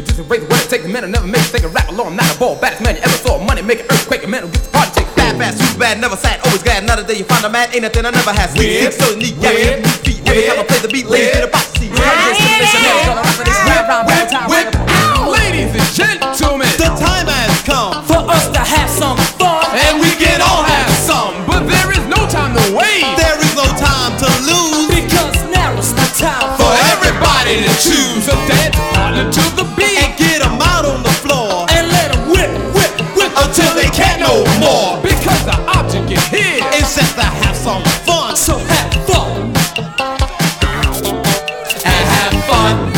but just erase what it takes. A man will never make a mistake. A rap alone, I'm not a ball bass man. You ever saw money make an earthquake? A man who gets the party take. Bad, bad, super bad, never sad, always glad. Another day you find a man, ain't nothing I never had. Six, so neat, yeah, feet. Every time I play the beat, ladies get a box seat. Whip, ladies and gentlemen, the time has come for us to have some fun, and we can all have some. But there is no time to wait. There is no time to lose, because now is the time for everybody to choose a dance partner to the beat, and get them out on the floor, and let them whip, whip, whip until they can't no more. Because the object is here, it's just to have some fun. So have fun and have fun.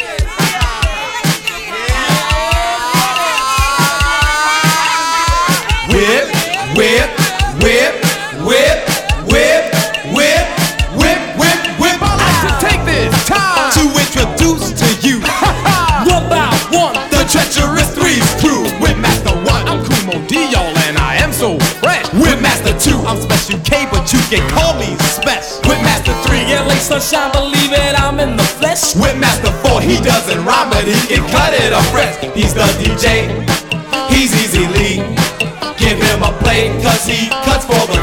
Whip, whip, whip, whip, whip, whip, whip, whip, whip. I'd like to take this time to introduce to you one by one the treacherous Three's crew. With Master 1, I'm Kumo D, y'all, and I am so fresh. With Master 2, I'm Special K, but you can call me Special. With Master 3, LA sunshine, believe it, I'm in the flesh. With Master 4, he doesn't rhyme, but he can cut it up fresh. He's the DJ, he's Easy Lee. Give him a play, cause he cuts for the